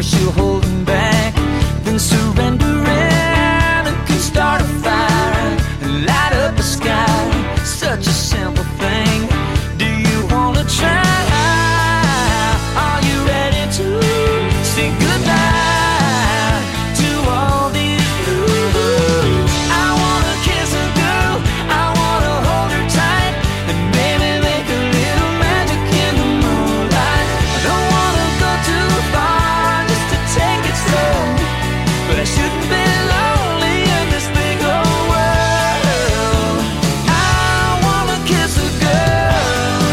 cause you're holding back, then surrender and can start a fire and light up the sky. Such a simple thing. Do you wanna try? Are you ready to say goodbye to all these blues? I wanna kiss a girl, I wanna hold her tight, and maybe make a little magic in the moonlight. I don't wanna go too far just to take it slow, but I shouldn't be lonely in this big old world. I wanna kiss a girl,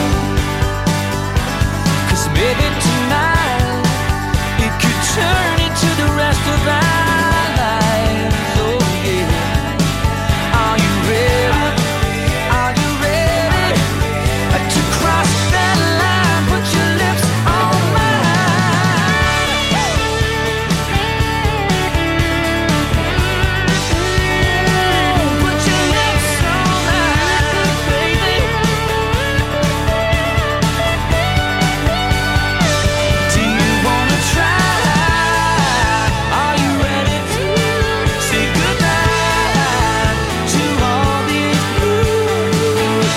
cause maybe tonight it could turn into the rest of our lives. Oh yeah. Are you ready? Are you ready to cross that line? Put your lips on mine. Put your lips on mine, baby. Do you wanna try? Are you ready to say goodbye to all these blues?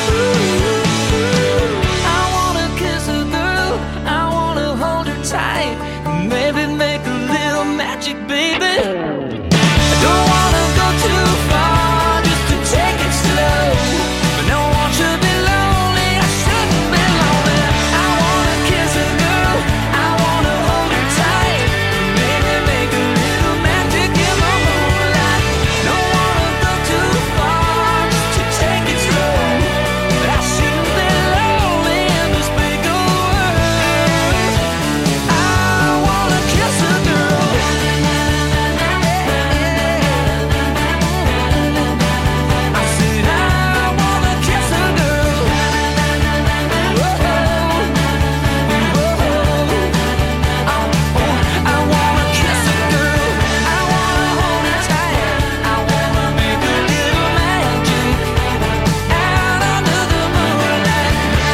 I wanna kiss a girl, I wanna hold her tight, maybe make a little magic, baby. I don't wanna go too far just to take it slow, but no one should be lonely, I shouldn't be lonely. I wanna kiss a girl, I wanna hold her tight, maybe make a little magic in the moonlight. Don't wanna go too far just to take it slow, but I shouldn't be lonely in this big old world. I wanna kiss a girl. I said I wanna kiss a girl. Whoa, I wanna kiss a girl. I wanna hold her tight. I wanna make a little magic out under the moonlight.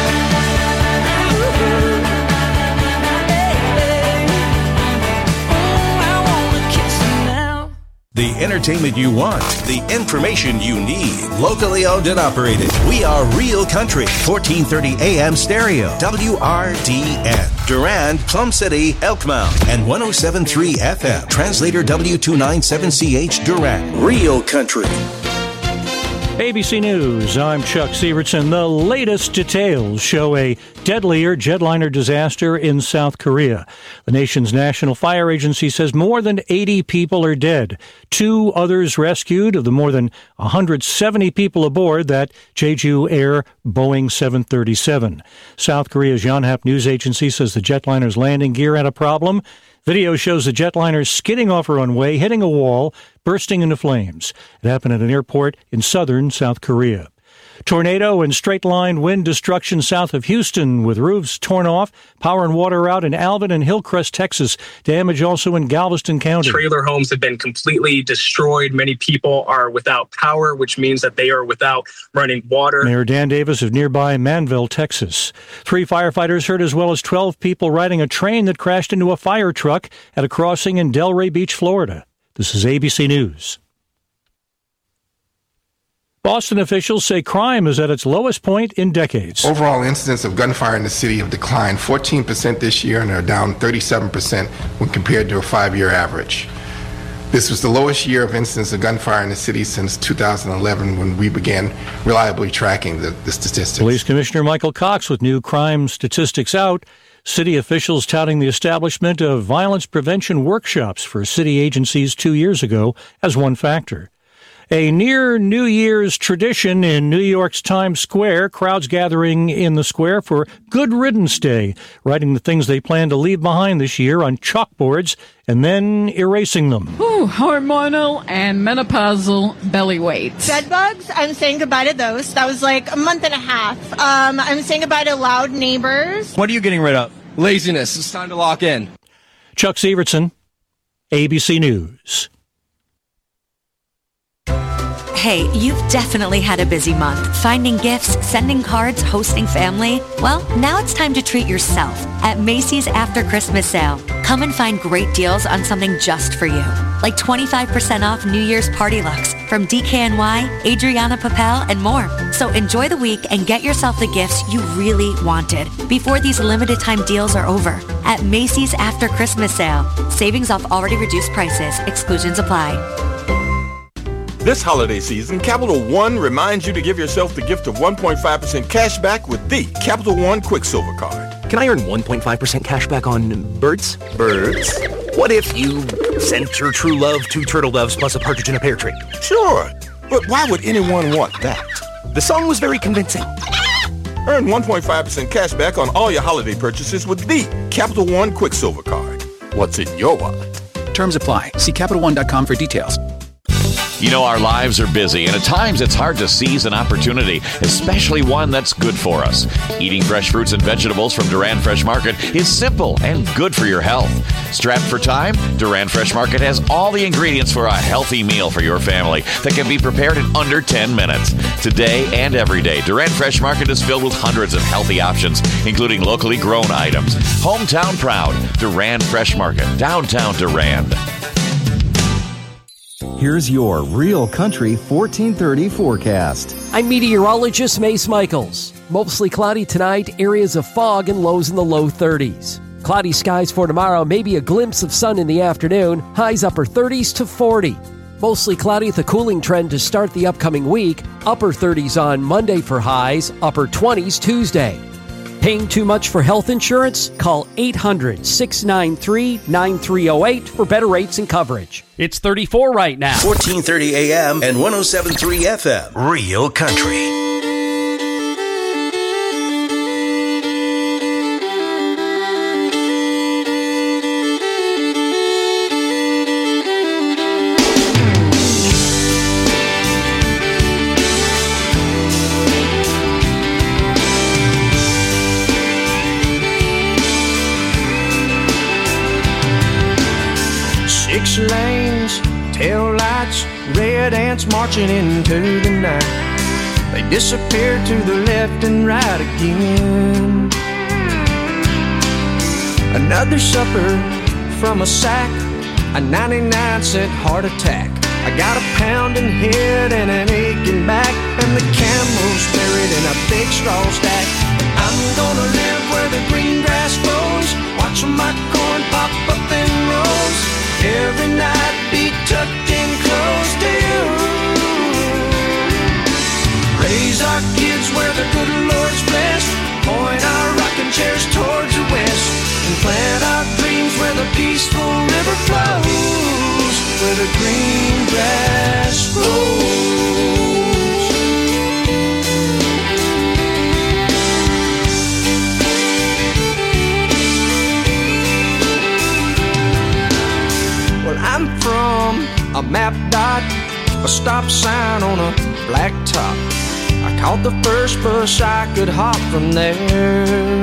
I wanna kiss her now. The entertainment you want, the information you need. Locally owned and operated. We are Real Country, 1430 AM stereo, WRDN. Durand, Plum City, Elkmount, and 107.3 FM. Translator W297CH Durand. Real Country. ABC News, I'm Chuck Sievertson. The latest details show a deadlier jetliner disaster in South Korea. The nation's National Fire Agency says more than 80 people are dead. 2 others rescued of the more than 170 people aboard that Jeju Air Boeing 737. South Korea's Yonhap news agency says the jetliner's landing gear had a problem. Video shows the jetliner skidding off a runway, hitting a wall, bursting into flames. It happened at an airport in southern South Korea. Tornado and straight-line wind destruction south of Houston with roofs torn off, power and water out in Alvin and Hillcrest, Texas. Damage also in Galveston County. Trailer homes have been completely destroyed. Many people are without power, which means that they are without running water. Mayor Dan Davis of nearby Manville, Texas. 3 firefighters hurt as well as 12 people riding a train that crashed into a fire truck at a crossing in Delray Beach, Florida. This is ABC News. Boston officials say crime is at its lowest point in decades. Overall incidents of gunfire in the city have declined 14% this year and are down 37% when compared to a 5-year average. This was the lowest year of incidents of gunfire in the city since 2011 when we began reliably tracking the statistics. Police Commissioner Michael Cox with new crime statistics out. City officials touting the establishment of violence prevention workshops for city agencies 2 years ago as one factor. A near New Year's tradition in New York's Times Square, crowds gathering in the square for Good Riddance Day, writing the things they plan to leave behind this year on chalkboards and then erasing them. Hormonal and menopausal belly weight. Bed bugs, I'm saying goodbye to those. That was like a month and a half. I'm saying goodbye to loud neighbors. What are you getting rid of? Laziness. It's time to lock in. Chuck Sievertson, ABC News. Hey, you've definitely had a busy month. Finding gifts, sending cards, hosting family. Well, now it's time to treat yourself at Macy's After Christmas Sale. Come and find great deals on something just for you. Like 25% off New Year's party looks from DKNY, Adriana Papel, and more. So enjoy the week and get yourself the gifts you really wanted before these limited time deals are over. At Macy's After Christmas Sale. Savings off already reduced prices. Exclusions apply. This holiday season, Capital One reminds you to give yourself the gift of 1.5% cash back with the Capital One Quicksilver Card. Can I earn 1.5% cash back on birds? Birds? What if you sent your true love 2 turtle doves plus a partridge in a pear tree? Sure, but why would anyone want that? The song was very convincing. Earn 1.5% cash back on all your holiday purchases with the Capital One Quicksilver Card. What's in your wallet? Terms apply. See CapitalOne.com for details. You know, our lives are busy, and at times it's hard to seize an opportunity, especially one that's good for us. Eating fresh fruits and vegetables from Duran Fresh Market is simple and good for your health. Strapped for time? Duran Fresh Market has all the ingredients for a healthy meal for your family that can be prepared in under 10 minutes. Today and every day, Duran Fresh Market is filled with hundreds of healthy options, including locally grown items. Hometown proud, Duran Fresh Market, downtown Durand. Here's your Real Country 1430 forecast. I'm meteorologist Mace Michaels. Mostly cloudy tonight, areas of fog and lows in the low 30s. Cloudy skies for tomorrow, maybe a glimpse of sun in the afternoon, highs upper 30s to 40. Mostly cloudy with a cooling trend to start the upcoming week, upper 30s on Monday for highs, upper 20s Tuesday. Paying too much for health insurance? Call 800-693-9308 for better rates and coverage. It's 34 right now. 1430 AM and 107.3 FM. Real Country. Lanes, tail lights, red ants marching into the night. They disappear to the left and right again. Another supper from a sack, a 99-cent heart attack. I got a pounding head and an aching back, and the camel's buried in a big straw stack. I'm gonna live where the green grass grows, watch my corn pop up in rows. Every night be tucked in close to you. Raise our kids where the good Lord's blessed. Point our rocking chairs towards the west. And plant our dreams where the peaceful river flows. Where the green grass grows. I'm from a map dot, a stop sign on a black top. I caught the first bus I could hop from there.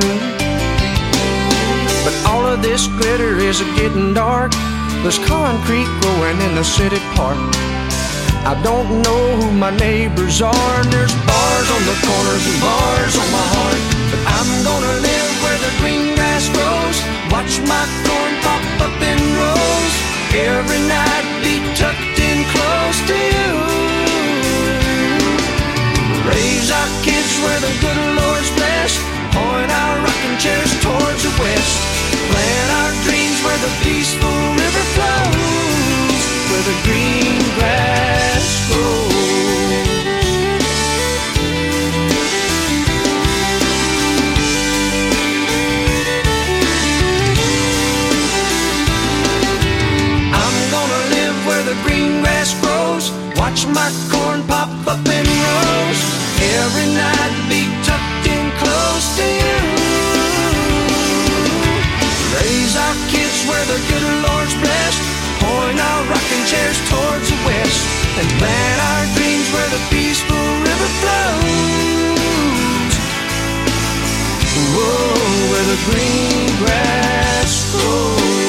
But all of this glitter is getting dark. There's concrete growing in the city park. I don't know who my neighbors are, and there's bars on the corners and bars on my heart. But I'm gonna live where the green grass grows, watch my corn pop up in rows. Every night be tucked in close to you. Raise our kids where the good Lord's blessed. Point our rocking chairs towards the west. Plant our dreams where the peaceful river flows. Where the green grass grows. The green grass grows, watch my corn pop up in rows. Every night be tucked in close to you. Raise our kids where the good Lord's blessed. Point our rocking chairs towards the west. And plant our dreams where the peaceful river flows. Whoa, where the green grass grows.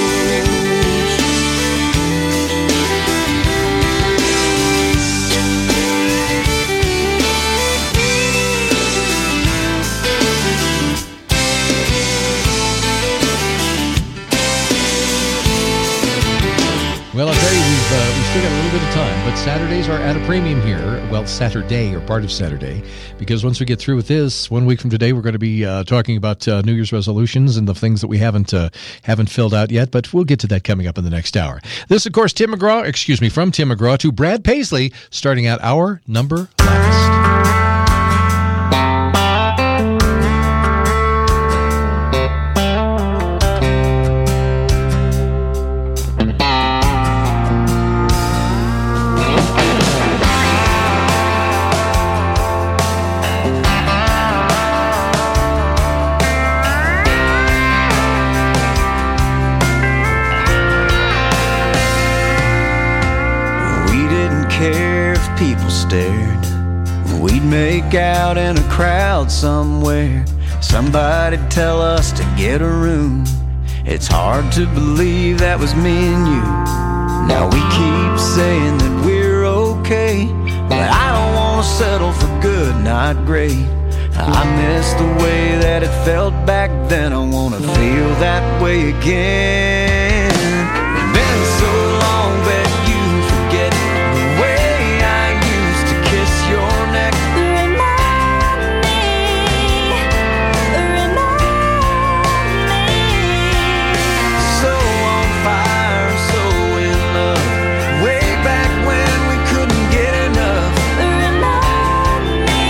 Well, I'll tell you, we've still got a little bit of time, but Saturdays are at a premium here. Well, Saturday, or part of Saturday, because once we get through with this, 1 week from today, we're going to be talking about New Year's resolutions and the things that we haven't filled out yet, but we'll get to that coming up in the next hour. This, of course, from Tim McGraw to Brad Paisley, starting out our number last. People stared. We'd make out in a crowd somewhere. Somebody'd tell us to get a room. It's hard to believe that was me and you. Now we keep saying that we're okay, but I don't want to settle for good, not great. I miss the way that it felt back then. I want to feel that way again. It's been so long that you forget the way your neck. Remind me. So on fire, so in love, way back when we couldn't get enough. Remind me.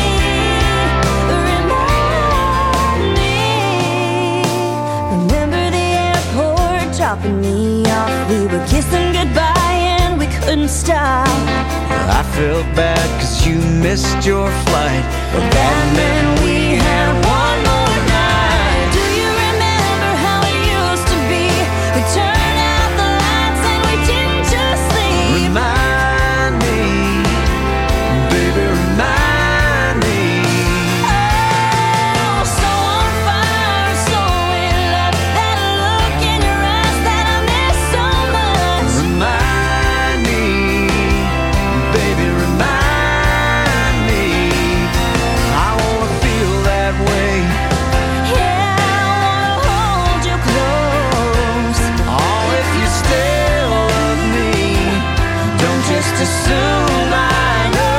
Remember the airport dropping me off. We were kissing goodbye and we couldn't stop. I felt bad cause you missed your flight, but that meant we had one more night. Do you remember how it used to be? We turned out the lights and we didn't just leave. Remind me, baby, remind me. Oh, so on fire, so in love, that look in your eyes that I miss so much. Remind me, baby, remind me. I wanna feel that way. Yeah, I wanna hold you close. Oh, if you still love me, don't just assume I know.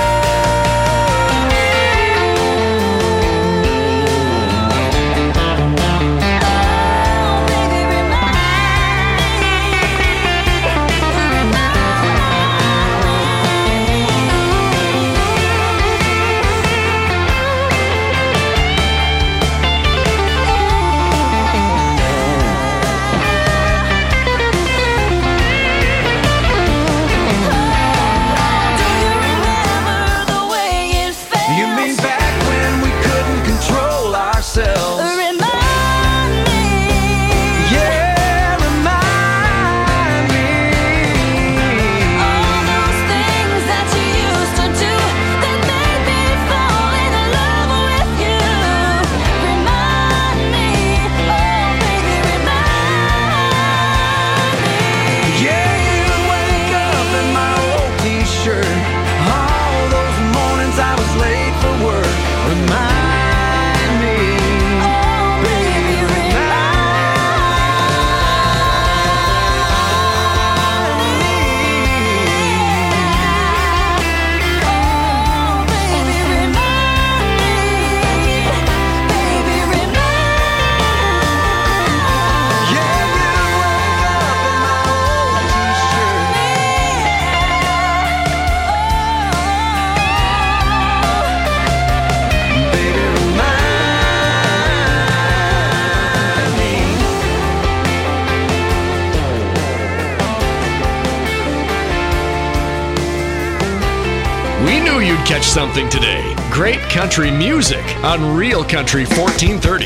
Oh, baby, remind the way it felt. You mean back when we couldn't control ourselves? Remind me. Yeah, remind me. All those things that you used to do that made me fall in love with you. Remind me, oh baby, remind me. Yeah, you wake up in my old t-shirt. All those mornings I was late for work. Remind me, Oh baby, oh baby, remind me. Baby, remind. yeah, you wake up in my old t-shirt. Baby, remind me. We knew you'd catch something today. Great country music on Real Country 1430.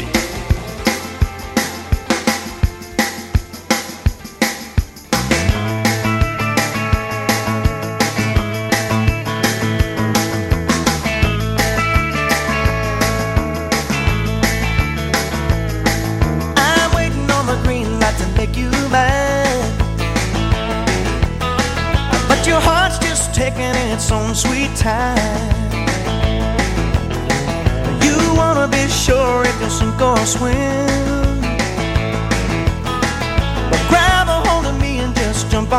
I'm waiting on the green light to make you mine, but your heart's just taking its own sweet time. You wanna be sure if you'll sink or swim, but grab a hold of me and just jump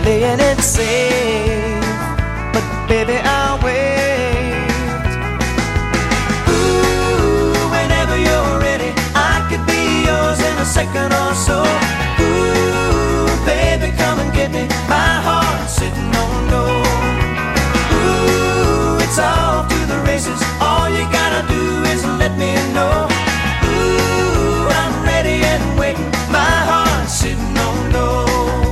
playing it safe, but baby, I'll wait. Ooh, whenever you're ready, I could be yours in a second or so. Ooh, baby, come and get me. My heart's sitting on gold. Ooh, it's off to the races. All you gotta do is let me know. Ooh, I'm ready and waiting. My heart's sitting on gold.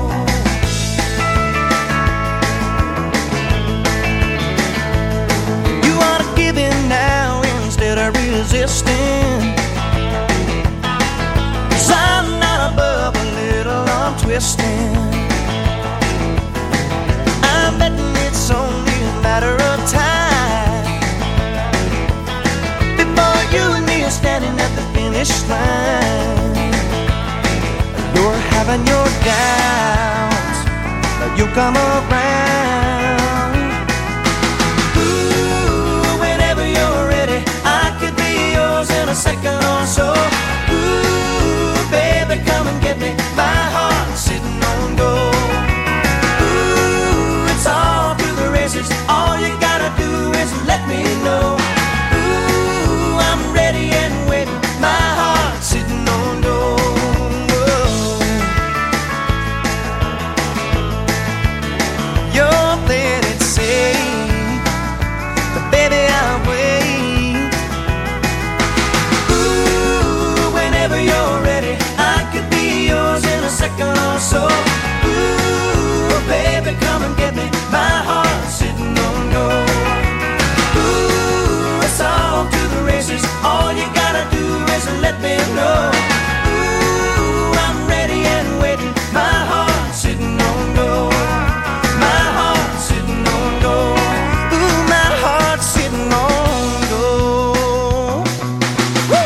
You ought to give in now instead of resisting. 'Cause I'm not above a little arm twisting. I'm betting it's only a matter of time before you and me are standing at the finish line. You're having your doubts, but you'll come around. Ooh, whenever you're ready, I could be yours in a second or so. Ooh, baby, come and get me. My heart's sitting on gold. Ooh, it's all through the races. All you gotta do is let me know. Ooh, I'm ready and waiting. My heart's sitting on gold. You're playing it safe, but baby, I'll wait. Ooh, whenever you're ready, I could be yours in a second or so. Ooh, baby, come and get me. My heart's sitting on gold. Ooh, it's all to the races. All you gotta do is let me know. Ooh, I'm ready and waiting. My heart's sitting on gold. My heart's sitting on gold. Ooh, my heart's sitting on gold. Woo!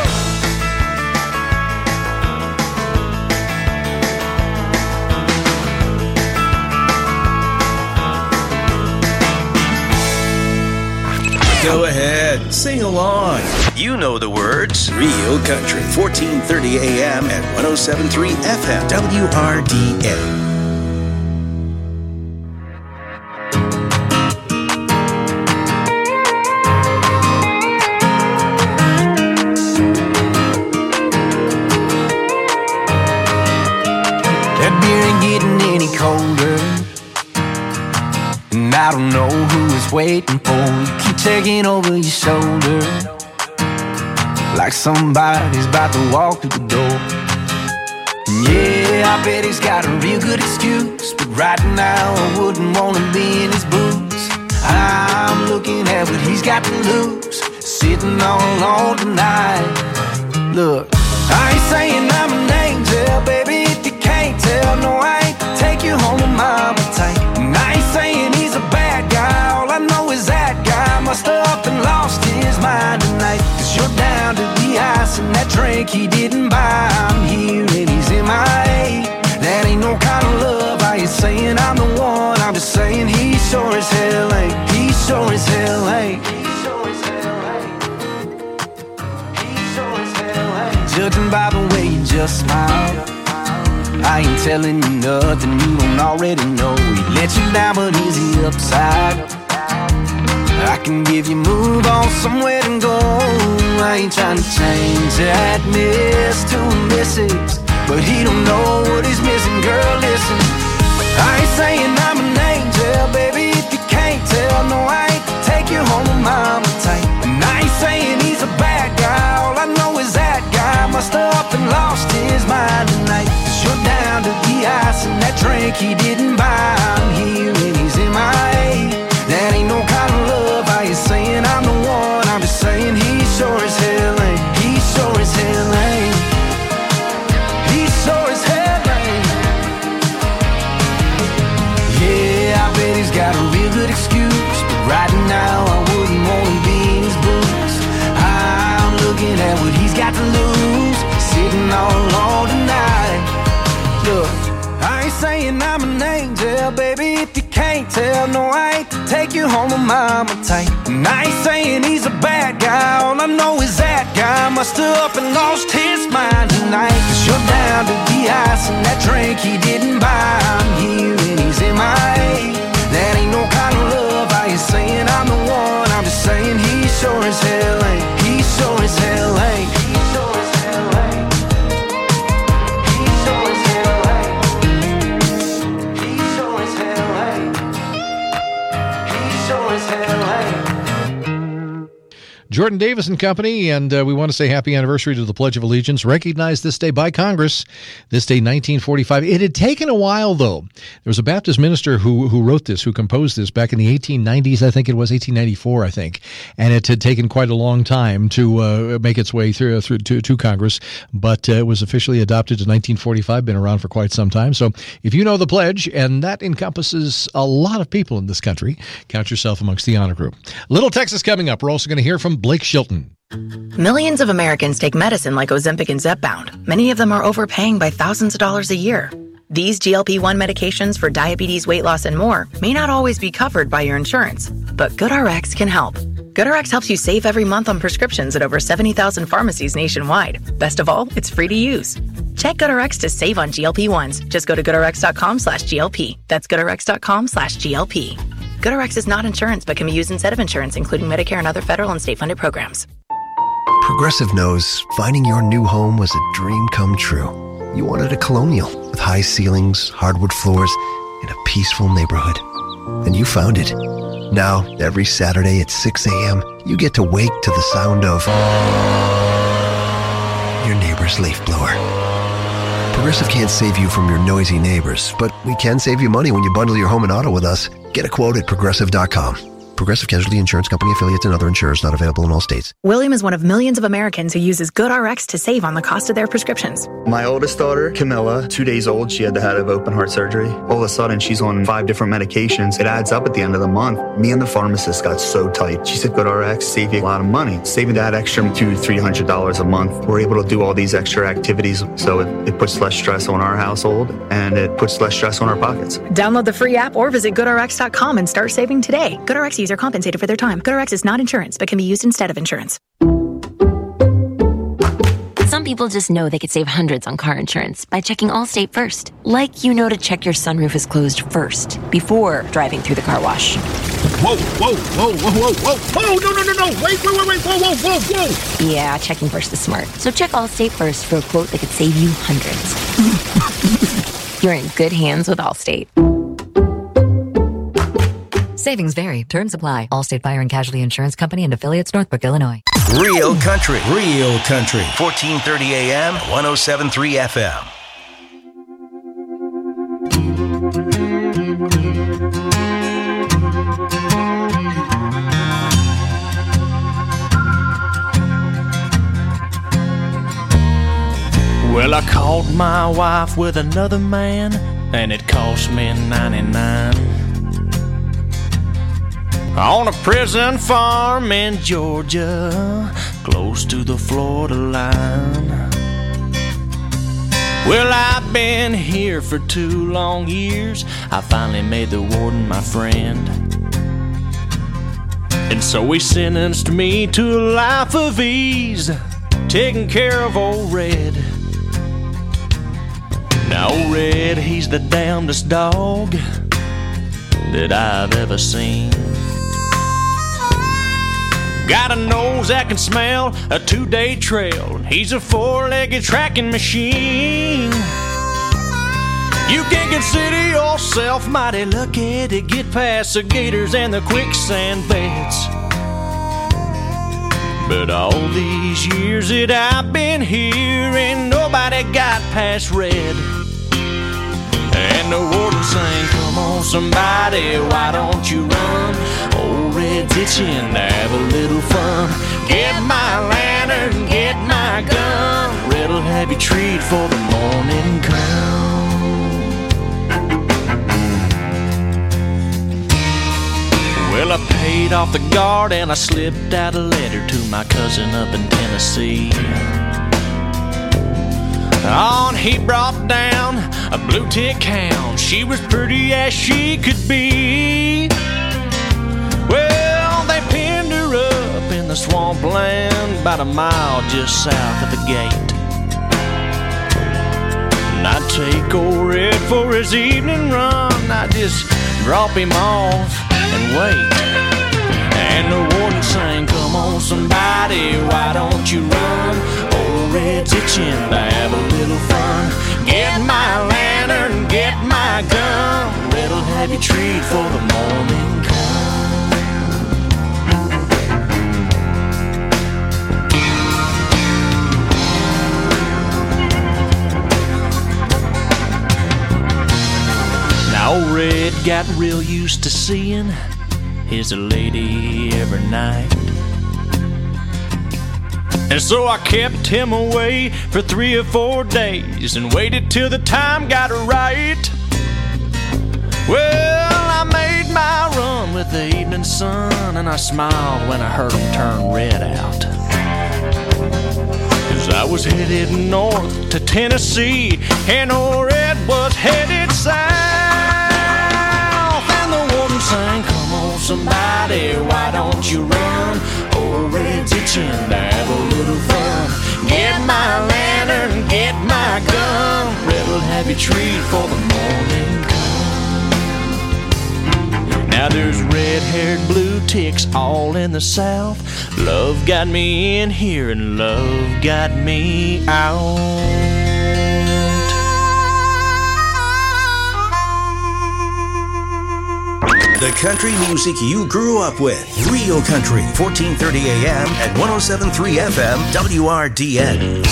Go ahead, sing along. You know the words. Real Country, 1430 AM and 107.3 FM, WRDN. That beer ain't getting any colder, and I don't know who is waiting for you. Keep checking over your shoulder, like somebody's about to walk through the door. Yeah, I bet he's got a real good excuse, but right now I wouldn't wanna be in his boots. I'm looking at what he's got to lose, sitting all alone tonight. Look, I ain't saying I'm an angel, baby, if you can't tell. No, I ain't take you home with mama tight. And I ain't saying he's a bad guy, all I know is that guy must have up and lost his mind tonight. 'Cause you're down to the ice and that drink he didn't buy. I'm here and he's MIA. That ain't no kind of love. I ain't saying I'm the one, I'm just saying he sure as hell ain't. He sure as hell ain't. Judging by the way you just smiled, I ain't telling you nothing you don't already know. He let you down, but is he upside? I can give you move on somewhere to go. I ain't trying to change that miss to a misses, but he don't know what he's missing. Girl, listen, I ain't saying I'm an angel, baby, if you can't tell. No, I ain't take you home with mama tight. And I ain't saying he's a bad guy, all I know is that guy must have up and lost his mind tonight. 'Cause you're down to the ice and that drink he didn't buy. I'm here and he's MIA. That ain't no kind of love. I ain't saying I'm the one, I'm just saying he sure as hell ain't. He sure as hell ain't. He sure as hell ain't. Yeah, I bet he's got a real good excuse, but right now I wouldn't wanna be in his boots. I'm looking at what he's got to lose, sitting all alone tonight. Look, I ain't saying I'm an angel, baby, if you can't tell. No, I ain't take you home with mama tight. And I ain't saying he's a bad guy, all I know is that guy must have up and lost his mind tonight. 'Cause you're down to the ice and that drink he didn't buy. I'm here and he's in my Jordan Davis and Company, and we want to say happy anniversary to the Pledge of Allegiance, recognized this day by Congress, this day 1945. It had taken a while, though. There was a Baptist minister who wrote this, who composed this back in the 1890s, I think it was, 1894, I think, and it had taken quite a long time to make its way through to Congress, but it was officially adopted in 1945, been around for quite some time. So if you know the pledge, and that encompasses a lot of people in this country, count yourself amongst the honor group. Little Texas coming up. We're also going to hear from Blake Shilton. Millions of Americans take medicine like Ozempic and Zepbound. Many of them are overpaying by thousands of dollars a year. These GLP-1 medications for diabetes, weight loss, and more may not always be covered by your insurance, but GoodRx can help. GoodRx helps you save every month on prescriptions at over 70,000 pharmacies nationwide. Best of all, it's free to use. Check GoodRx to save on GLP-1s. Just go to GoodRx.com/GLP. That's GoodRx.com/GLP. GoodRx is not insurance, but can be used instead of insurance, including Medicare and other federal and state-funded programs. Progressive knows finding your new home was a dream come true. You wanted a Colonial with high ceilings, hardwood floors, and a peaceful neighborhood. And you found it. Now, every Saturday at 6 a.m., you get to wake to the sound of your neighbor's leaf blower. Progressive can't save you from your noisy neighbors, but we can save you money when you bundle your home and auto with us. Get a quote at Progressive.com. Progressive Casualty Insurance Company, affiliates, and other insurers not available in all states. William is one of millions of Americans who uses GoodRx to save on the cost of their prescriptions. My oldest daughter, Camilla, 2 days old, she had to have open heart surgery. All of a sudden, she's on 5 different medications. It adds up at the end of the month. Me and the pharmacist got so tight. She said, GoodRx save you a lot of money. Saving that extra $200-300 a month. We're able to do all these extra activities, so it puts less stress on our household, and it puts less stress on our pockets. Download the free app or visit GoodRx.com and start saving today. GoodRx user compensated for their time. GoodRx is not insurance, but can be used instead of insurance. Some people just know they could save hundreds on car insurance by checking Allstate first. Like you know to check your sunroof is closed first, before driving through the car wash. Whoa, whoa, whoa, whoa, whoa, whoa, whoa, no, wait, whoa, whoa. Yeah, checking first is smart. So check Allstate first for a quote that could save you hundreds. You're in good hands with Allstate. Savings vary. Terms apply. Allstate Fire and Casualty Insurance Company and affiliates, Northbrook, Illinois. Real country. 1430 AM, 107.3 FM. Well, I caught my wife with another man, and it cost me $99. On a prison farm in Georgia, close to the Florida line. Well, I've been here for 2 long years. I finally made the warden my friend, and so he sentenced me to a life of ease, taking care of old Red. Now old Red, he's the damnedest dog that I've ever seen. Got a nose that can smell a 2-day trail. He's a 4-legged tracking machine. You can consider yourself mighty lucky to get past the gators and the quicksand beds. But all these years that I've been here, ain't nobody got past Red. And the warden sang, come on somebody, why don't you run? Old Red's itching to have a little fun. Get my lantern, get my gun. Red'll have you treat for the morning come. Well, I paid off the guard and I slipped out a letter to my cousin up in Tennessee. On he brought down a blue tick hound. She was pretty as she could be. Well, they pinned her up in the swampland about a mile just south of the gate. And I'd take old Red for his evening run. I'd just drop him off and wait. And the warden sang, come on somebody, why don't you run? Old Red's itching to have a little fun. Get my lantern, get my gun. Red'll have you treat for the morning come. Old Red got real used to seeing his lady every night. And so I kept him away for 3 or 4 days and waited till the time got right. Well, I made my run with the evening sun, and I smiled when I heard him turn red out. 'Cause I was headed north to Tennessee, and old Red was headed south. And the woman sang, "Come on, somebody, why don't you run? Old Red's itching to have a little fun. Get my lantern, get my gun. Red'll have your treat for the morning come." Now there's red-haired blue ticks all in the South. Love got me in here and love got me out. The country music you grew up with. Real Country, 1430 AM at 107.3 FM, WRDN.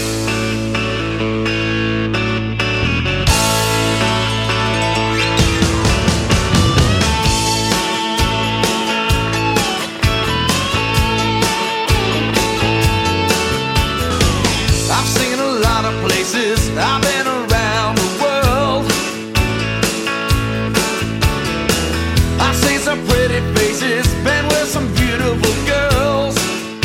I've seen a lot of places, I've been around the world. I've seen some pretty faces, been with some beautiful girls.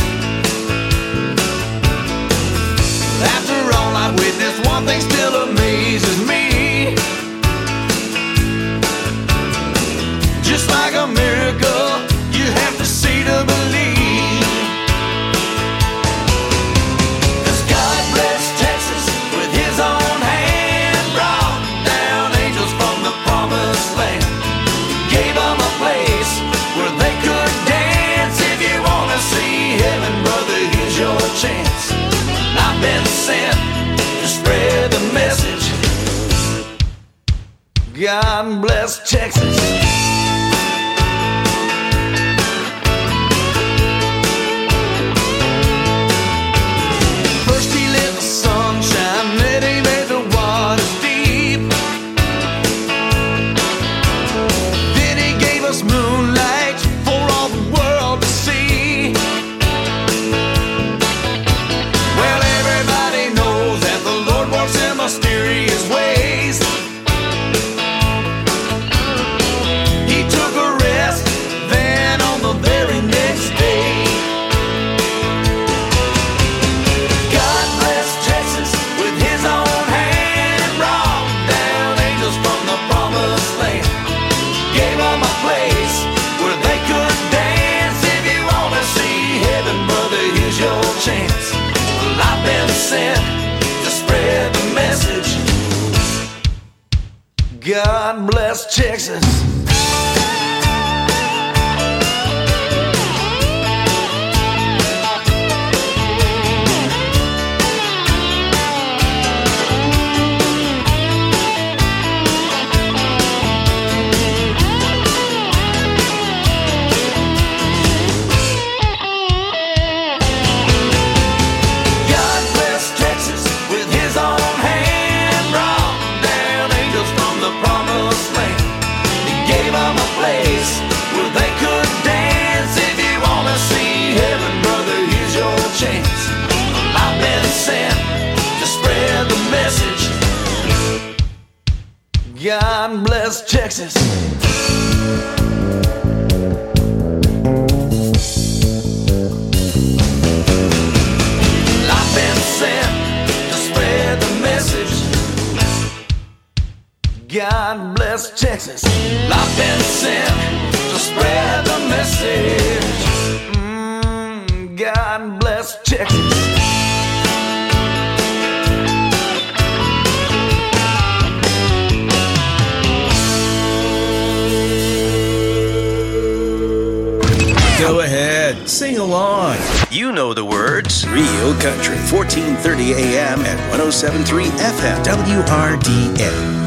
After all I've witnessed, one thing still amazes me. Just like a miracle, you have to see to believe. Chance. I've been sent to spread the message. God bless Texas. First he lit the sunshine, then he made the waters deep. Then he gave us moonlight for all the world to see. Mysterious ways. He took a rest, then on the very next day. God bless Texas with his own hand. Brought down angels from the promised land. Gave them a place where they could dance. If you want to see heaven, brother, here's your chance. Well, I've been sent to spread the message. God bless Texas. God bless Texas. I've been sent to spread the message. God bless Texas. I've been sent to spread the message. God bless Texas. Go ahead, sing along. You know the words. Real Country, 1430 AM at 107.3 FM, WRDN.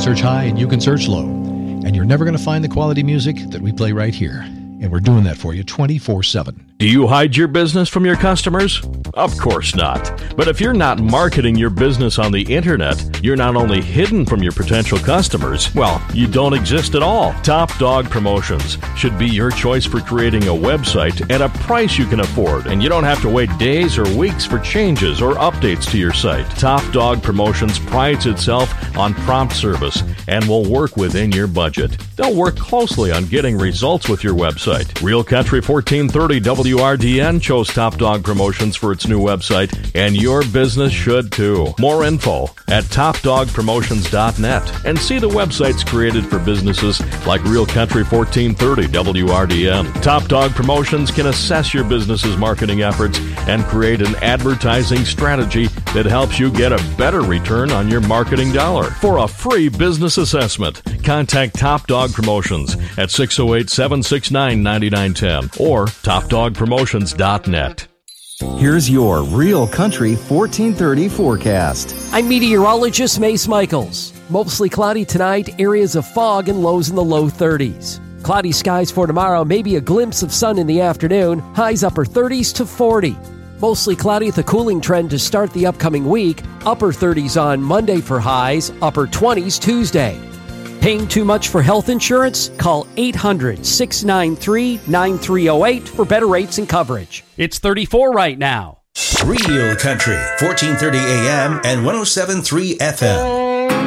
search high and you can search low. And you're never going to find the quality music that we play right here. And we're doing that for you 24/7. Do you hide your business from your customers? Of course not. But if you're not marketing your business on the internet, you're not only hidden from your potential customers, well, you don't exist at all. Top Dog Promotions should be your choice for creating a website at a price you can afford, and you don't have to wait days or weeks for changes or updates to your site. Top Dog Promotions prides itself on prompt service and will work within your budget. They'll work closely on getting results with your website. Real Country 1430 WRDN chose Top Dog Promotions for its new website, and your business should too. More info at topdogpromotions.net, and see the websites created for businesses like Real Country 1430 WRDN. Top Dog Promotions can assess your business's marketing efforts and create an advertising strategy that helps you get a better return on your marketing dollar. For a free business assessment, contact Top Dog Promotions at 608-769-9910 or topdogpromotions.net. Here's your Real Country 1430 forecast. I'm meteorologist Mace Michaels. Mostly cloudy tonight, areas of fog and lows in the low 30s. Cloudy skies for tomorrow, maybe a glimpse of sun in the afternoon, highs upper 30s to 40. Mostly cloudy with a cooling trend to start the upcoming week, upper 30s on Monday for highs, upper 20s Tuesday. Paying too much for health insurance? Call 800-693-9308 for better rates and coverage. It's 34 right now. Real Country, 1430 AM and 107.3 FM.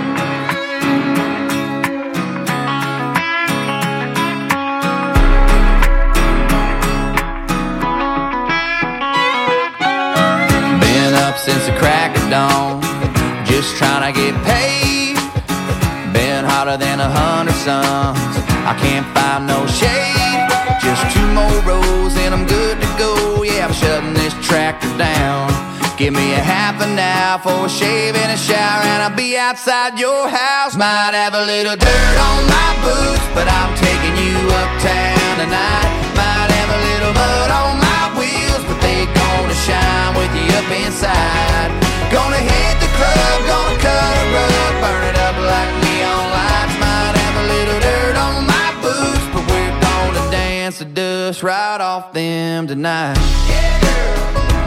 Been up since the crack of dawn, just trying to get paid. Been hotter than 100 suns, I can't find no shade. Just 2 more rows and I'm good to go. Yeah, I'm shutting this tractor down. Give me a half an hour for a shave and a shower, and I'll be outside your house. Might have a little dirt on my boots, but I'm taking you uptown tonight. Might have a little mud on my wheels, but they gonna shine with you up inside. Gonna hit the club, gonna cut a rug, burn it up like neon lights. Might have a little dirt on my boots, but we're gonna dance the dust right off them tonight. Yeah, girl.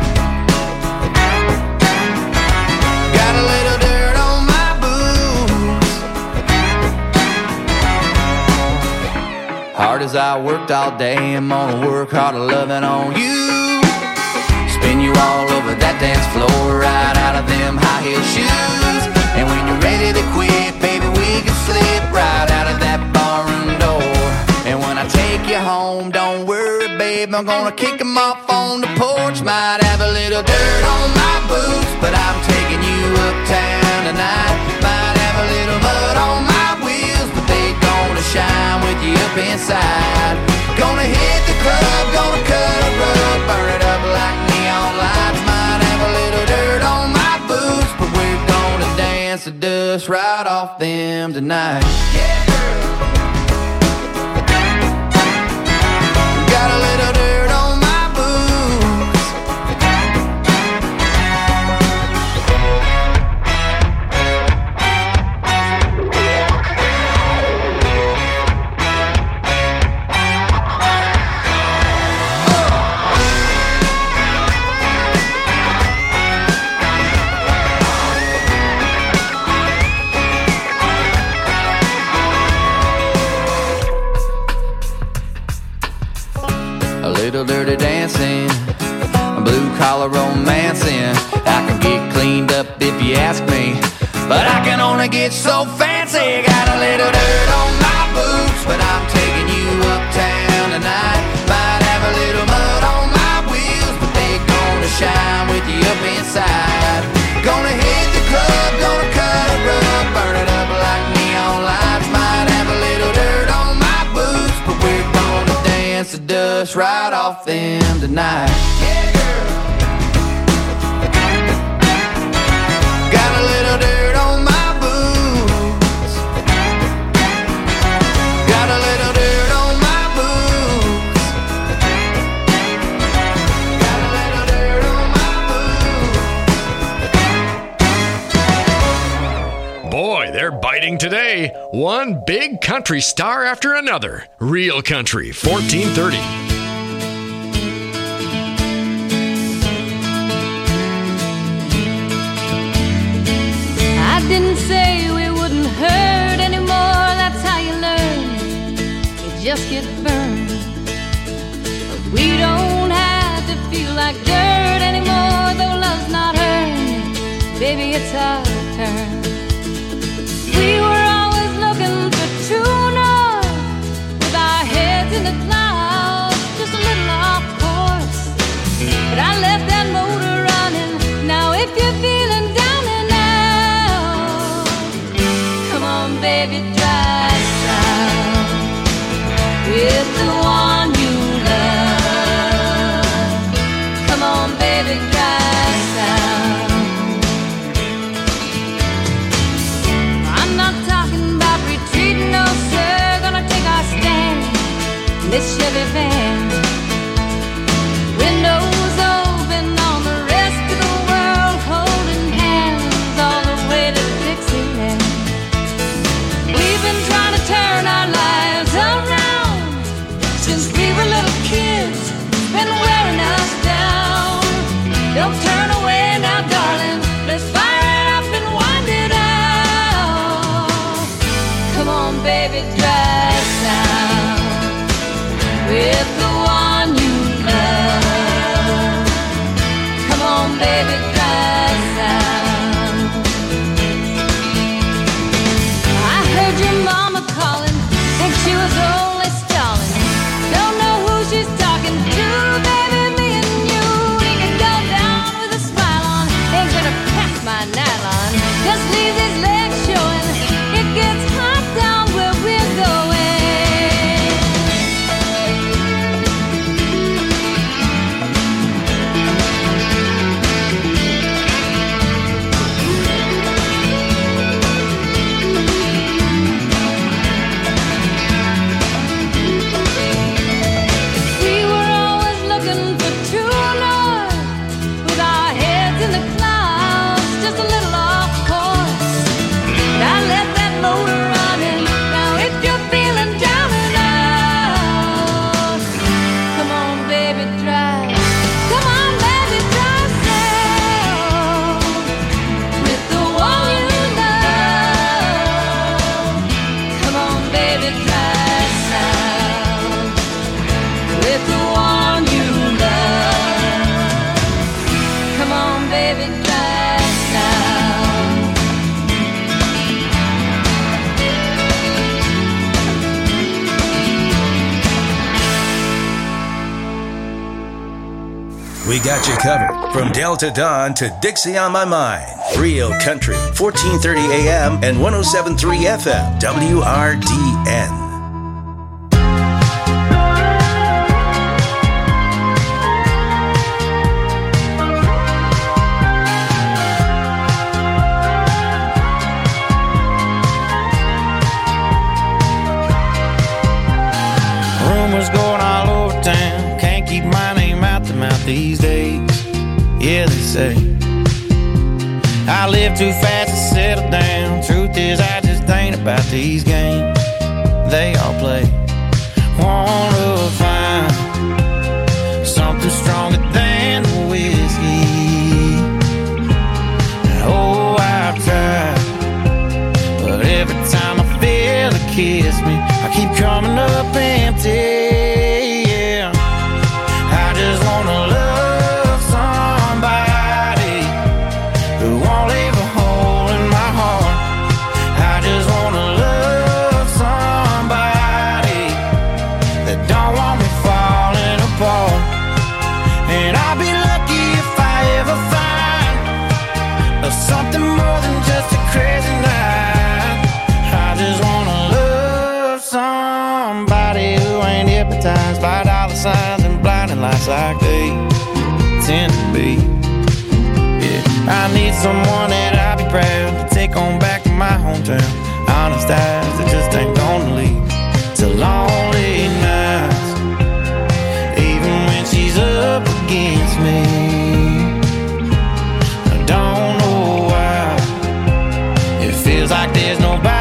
Got a little dirt on my boots. Hard as I worked all day, I'm gonna work harder loving on you. Spin you all over that dance floor, right out of them high heel shoes. And when you're ready to quit, baby, we can slip right out of that barroom door. And when I take you home, don't worry, babe, I'm gonna kick them off on the porch. Might have a little dirt on my boots, but I'm taking you uptown tonight. Might have a little mud on my wheels, but they gonna shine with you up inside. Gonna hit the club, gonna cut a rug, burn it up like neon lights. Might have a little dirt on my boots, but we're gonna dance the dust right off them tonight. Yeah, girl. Got a little dirt on my boots. Little dirty dancing, blue collar romancing. I can get cleaned up if you ask me, but I can only get so fancy. Got a little dirt on my boots, but I'm taking you uptown tonight. Might have a little mud on my wheels, but they gonna shine with you up inside. Gonna hit the club, gonna cut a rug, burn it up like neon lights. Might have a little dirt on my boots, but we're gonna dance the dust right off them tonight. Yeah, girl. Got a little dirt on my boots. Got a little dirt on my boots. Got a little dirt on my boots. Boy, they're Start biting today. One big country star after another. Real Country 1430. I didn't say we wouldn't hurt anymore. That's how you learn. You just get burned. But we don't have to feel like dirt anymore. Though love's not earned, baby, it's our turn. We were always looking for true north, with our heads in the clouds, just a little off course. But I left that motor running. Now if you're feeling down and out, come on, baby, try us out with the one you love. Come on, baby, try us out. I'm not talking about retreating, no sir. Gonna take our stand in this Chevy van. Windows open on the rest of the world, holding hands all the way to Dixieland. We've been trying to turn our lives around since we were little kids, been wearing us down. Don't turn away now, darling. Let's fire it up and wind it out. Come on, baby, try us out with the one you love. Come on, baby, try us out. I heard your mama calling, think she was only stalling. Don't know who she's talking to, baby, me and you. We can go down with a smile on, ain't gonna pass my nylon. Just leave these legs showing, it gets hot down where we're going. We were always looking for true north, with our heads in the clouds, just a little off course. But I left that motor running. Now if you're feeling down and out, come on, baby, try. Come on, baby, try sail with the one you love. Come on, baby, try sail with the one you love. Come on, baby, try sail. We got you covered from Delta Dawn to Dixie on My Mind. Real Country, 1430 AM and 107.3 FM, WRDN. Rumors going all over town, can't keep my name out the mouth these days. Yeah, they say I live too fast to settle down. Truth is, I just ain't about these games they all play. Wanna find something stronger than whiskey. Oh, I've tried, but every time I feel it kiss me, I keep coming up empty. Yeah, I just wanna love somebody who won't leave a hole in my heart. I just wanna love somebody that don't want me falling apart. And I'll be lucky if I ever find something more than just a crazy night. I just wanna love somebody who ain't hypnotized by dollar signs and blinding lights like they tend to be. Yeah, I need someone that I'll be proud to take on back to my hometown. Honest eyes that just ain't gonna leave to lonely nights, even when she's up against me. I don't know why it feels like there's nobody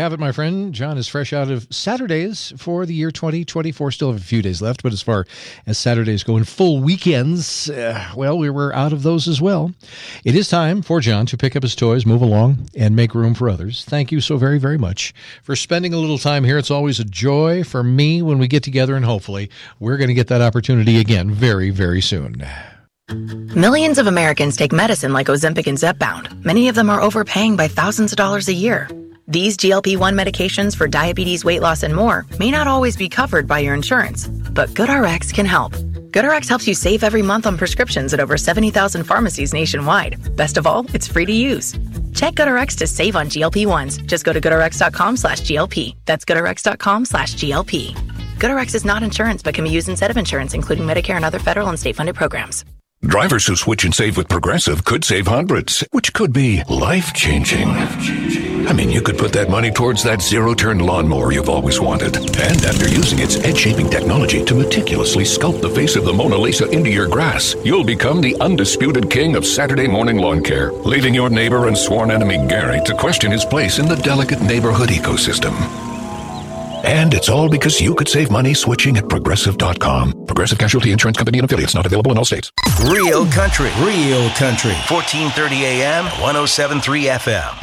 have it, my friend. John is fresh out of Saturdays for the year 2024. Still have a few days left, but as far as Saturdays go in full weekends, well, we were out of those as well. It is time for John to pick up his toys, move along, and make room for others. Thank you so very, very much for spending a little time here. It's always a joy for me when we get together, and hopefully we're going to get that opportunity again very, very soon. Millions of Americans take medicine like Ozempic and Zepbound. Many of them are overpaying by thousands of dollars a year. These GLP-1 medications for diabetes, weight loss, and more may not always be covered by your insurance, but GoodRx can help. GoodRx helps you save every month on prescriptions at over 70,000 pharmacies nationwide. Best of all, it's free to use. Check GoodRx to save on GLP-1s. Just go to GoodRx.com/GLP. That's GoodRx.com/GLP. GoodRx is not insurance, but can be used instead of insurance, including Medicare and other federal and state-funded programs. Drivers who switch and save with Progressive could save hundreds, which could be life-changing. I mean, you could put that money towards that zero-turn lawnmower you've always wanted. And after using its edge-shaping technology to meticulously sculpt the face of the Mona Lisa into your grass, you'll become the undisputed king of Saturday morning lawn care, leaving your neighbor and sworn enemy Gary to question his place in the delicate neighborhood ecosystem. And it's all because you could save money switching at Progressive.com. Progressive Casualty Insurance Company and affiliates, not available in all states. Real country. 1430 AM, 107.3 FM.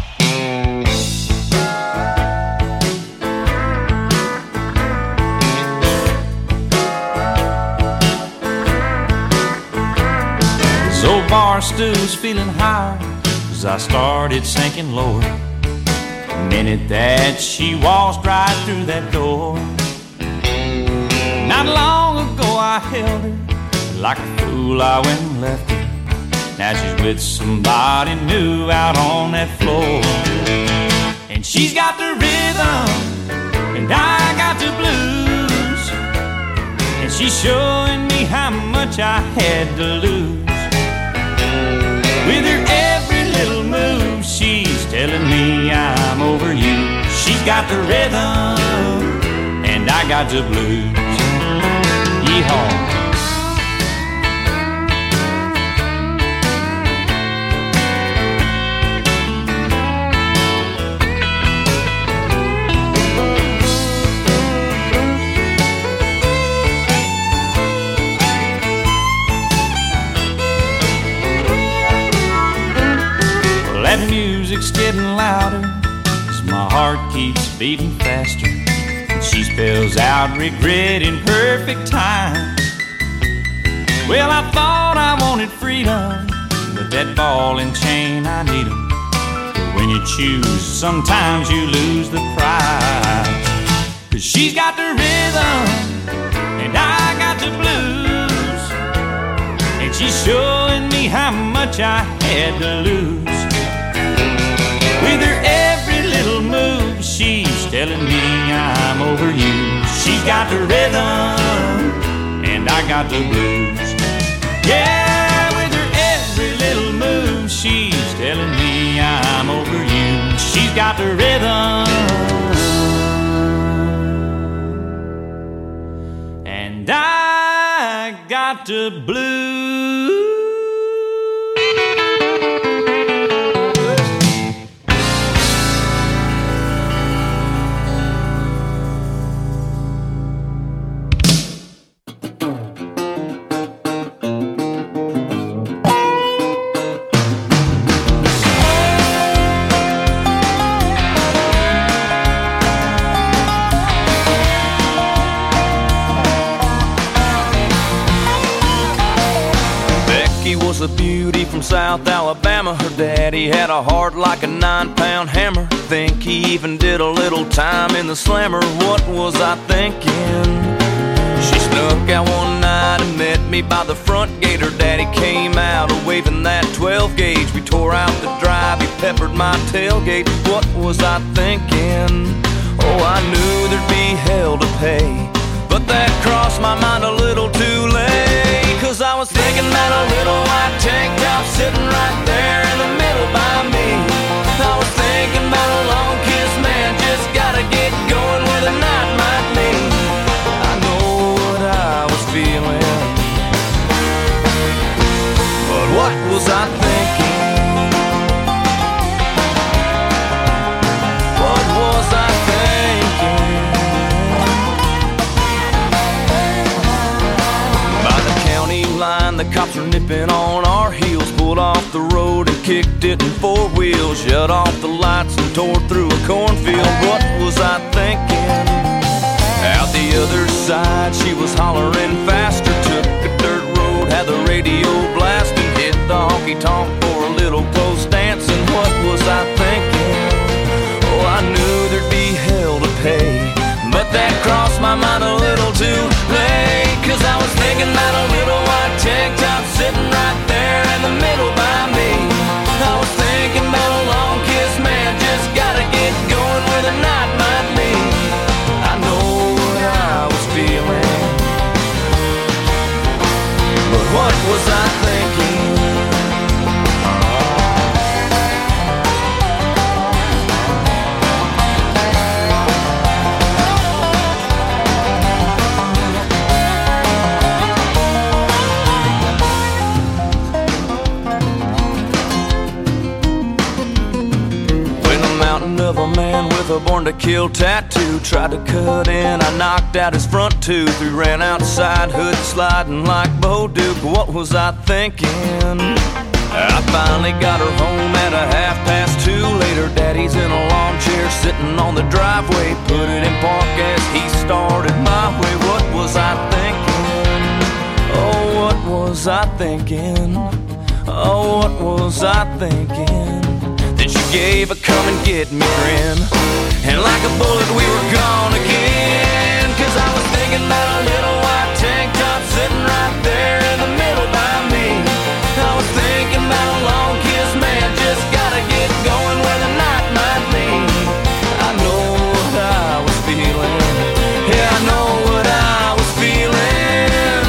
This old bar stool's feeling high as I started sinking lower. The minute that she waltzed right through that door. Not long ago I held her, like a fool I went and left her. Now she's with somebody new out on that floor. And she's got the rhythm, and I got the blues. And she's showing me how much I had to lose. With her every little move, she's telling me I'm over you. She's got the rhythm, and I got the blues. Yeehaw. That music's getting louder as my heart keeps beating faster. And she spells out regret in perfect time. Well, I thought I wanted freedom, but that ball and chain, I need 'em. But when you choose, sometimes you lose the prize. 'Cause she's got the rhythm, and I got the blues. And she's showing me how much I had to lose. With her every little move, she's telling me I'm over you. She's got the rhythm, and I got the blues. Yeah, with her every little move, she's telling me I'm over you. She's got the rhythm, and I got the blues. A beauty from South Alabama. Her daddy had a heart like a 9-pound hammer. Think he even did a little time in the slammer. What was I thinking? She snuck out one night and met me by the front gate. Her daddy came out waving that 12 gauge. We tore out the drive, he peppered my tailgate. What was I thinking? Oh, I knew there'd be hell to pay, but that crossed my mind a little too late. 'Cause I was thinking about a little white tank top sitting right there in the middle by me. I was thinking about a long kiss, man, just gotta get going where the night might lead. I know what I was feeling, but what was I thinking? What was I cops were nipping on our heels. Pulled off the road and kicked it in four wheels. Shut off the lights and tore through a cornfield. What was I thinking? Out the other side, she was hollering faster. Took a dirt road, had the radio blasting. Hit the honky-tonk for a little close dancing. What was I thinking? Oh, I knew there'd be hell to pay, but that crossed my mind a little too late. 'Cause I was thinking about a little white tank top sitting right there in the middle by me. I was thinking about a long kiss, man, just gotta get going where the night might lead. I know what I was feeling, but what was I thinking? Of a man with a born to kill tattoo tried to cut in, I knocked out his front tooth. We ran outside, hood sliding like Bo Duke. What was I thinking? I finally got her home at 2:30. Later, Daddy's in a lawn chair sitting on the driveway. Put it in park as he started my way. What was I thinking? Oh, what was I thinking? Oh, what was I thinking? Then she gave a come and get me grin, and like a bullet we were gone again. 'Cause I was thinking about a little white tank top sitting right there in the middle by me. I was thinking about a long kiss, man, just gotta get going where the night might lead. I know what I was feeling, yeah, I know what I was feeling.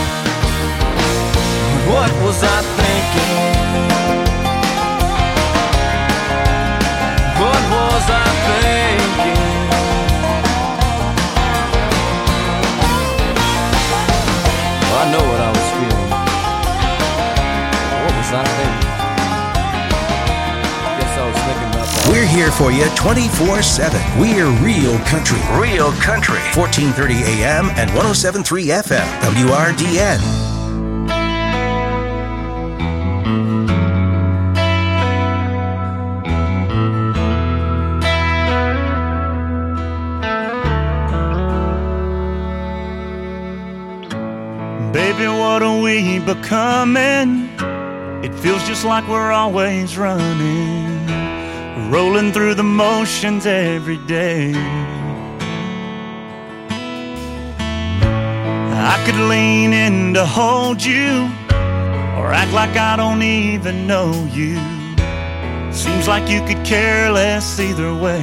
What was I thinking? What was I thinking? Well, I know what I was feeling. What was I thinking? I guess I was thinking about that. We're here for you 24/7. We're Real Country. Real Country. 1430 AM and 107.3 FM. WRDN. Baby, what are we becoming? It feels just like we're always running, rolling through the motions every day. I could lean in to hold you, or act like I don't even know you. Seems like you could care less either way.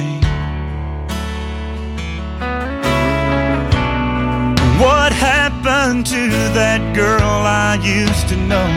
What happened to that girl I used to know?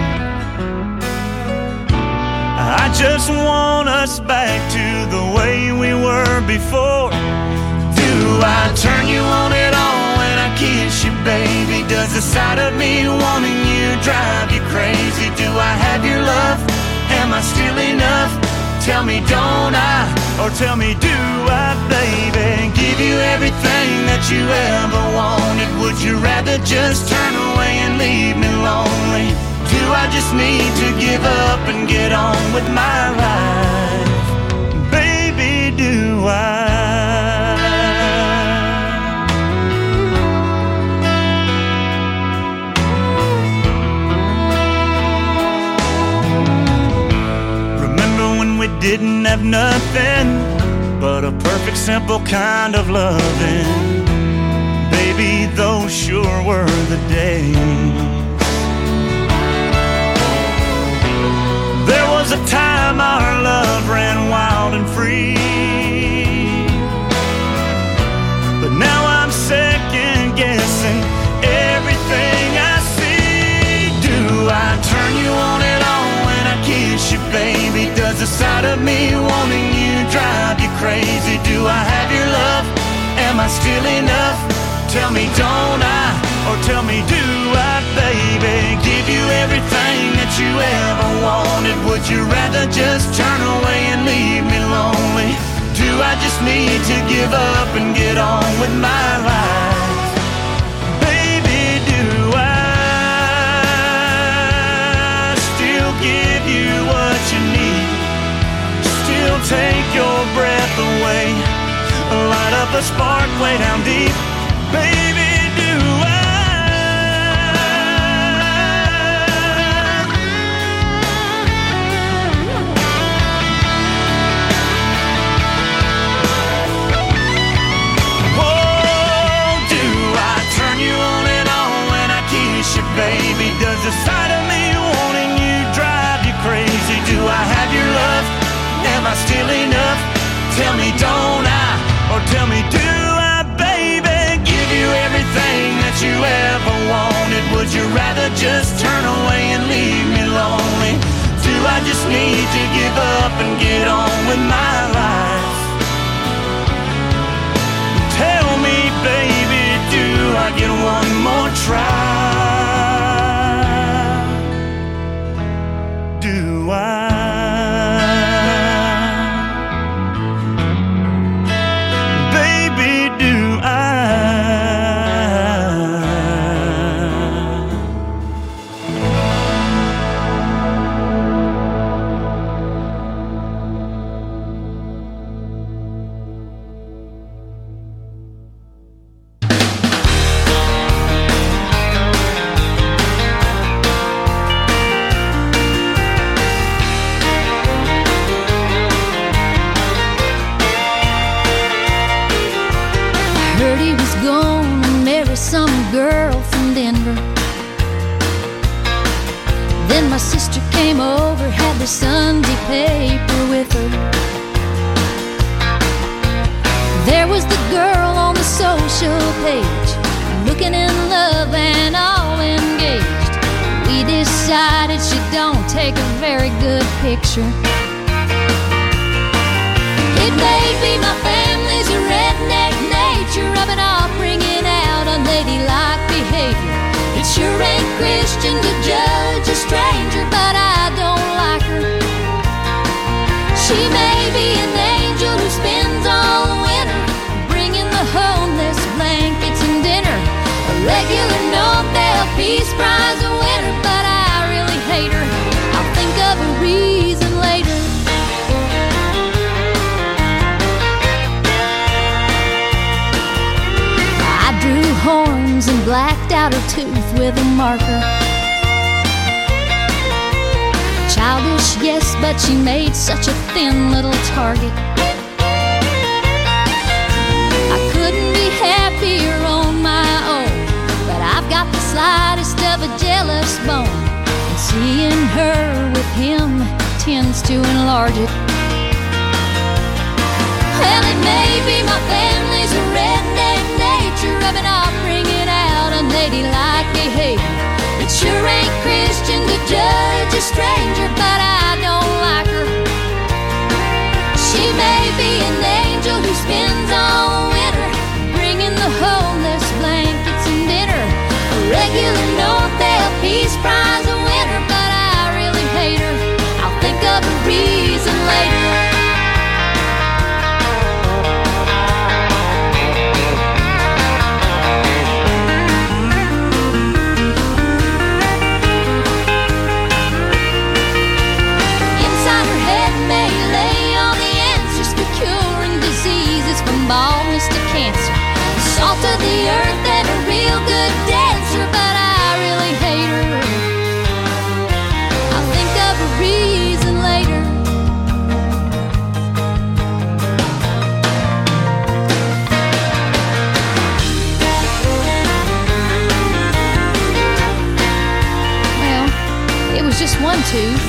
I just want us back to the way we were before. Do I turn you on at all when I kiss you, baby? Does the sight of me wanting you drive you crazy? Do I have your love? Am I still enough? Tell me, don't I? Or tell me, do I, baby? Give you everything that you ever wanted. Would you rather just turn away and leave me lonely? Do I just need to give up and get on with my life? Baby, do I? We didn't have nothing but a perfect, simple kind of loving. Baby, those sure were the days. There was a time our love ran wild and free, but now I'm second guessing everything I see. Do I turn you on at all when I kiss you, baby? Does the sight of me wanting you drive you crazy? Do I have your love? Am I still enough? Tell me, don't I? Or tell me, do I, baby? Give you everything that you ever wanted. Would you rather just turn away and leave me lonely? Do I just need to give up and get on with my life? Baby, do I? myself a spark way down deep. Baby, do baby, does the sight of me wanting you drive you crazy? Do I have your love? Am I still enough? Tell me, don't I? Or tell me, do I, baby? Give you everything that you ever wanted. Would you rather just turn away and leave me lonely? Do I just need to give up and get on with my life? Tell me, baby, do I get one more try? Some girl from Denver. Then my sister came over, had the Sunday paper with her. There was the girl on the social page, looking in love and all engaged. We decided she don't take a very good picture. It may be my family's a redneck nature of it all, bringing out unladylike behavior. It sure ain't Christian to judge a stranger, but I don't like her. She may be an angel who spends all the winter bringing the homeless blankets and dinner. A regular Nobel Peace Prize winner, but I really hate her. I'll think of a reason later. Horns and blacked out her tooth with a marker. Childish, yes, but she made such a thin little target. I couldn't be happier on my own, but I've got the slightest of a jealous bone, and seeing her with him tends to enlarge it. Well, it may be my family's a redneck nature of it all, bringing out unladylike behavior. It sure ain't Christian to judge a stranger, but I don't like her. She may be an angel who spends all winter bringing the homeless blankets and dinner. A regular Nobel Peace Prize winner, but I really hate her. I'll think of a reason later. Baldness to cancer, salt of the earth and a real good dancer, but I really hate her. I'll think of a reason later. Well, it was just one tooth.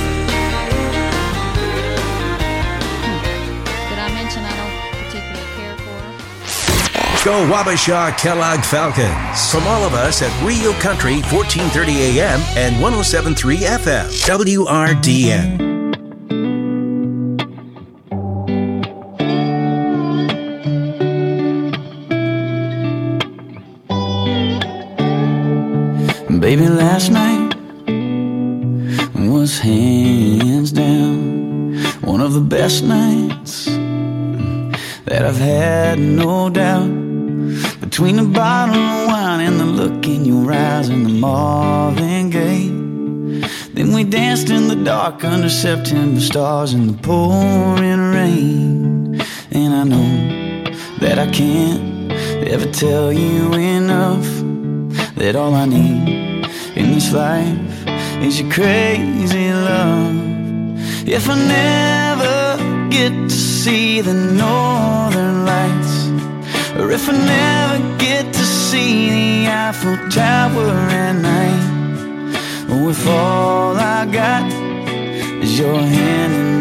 Did I mention I don't particularly care for her? Go Wabasha Kellogg Falcons. From all of us at Real Country 1430 AM and 107.3 FM. WRDN. Baby, last night was hands down one of the best nights that I've had, no doubt. Between the bottle of wine and the look in your eyes and the Marvin Gaye, then we danced in the dark under September stars in the pouring rain. And I know that I can't ever tell you enough, that all I need in this life is your crazy love. If I never get to see the northern lights, or if I never get to see the Eiffel Tower at night, or if all I got is your hand in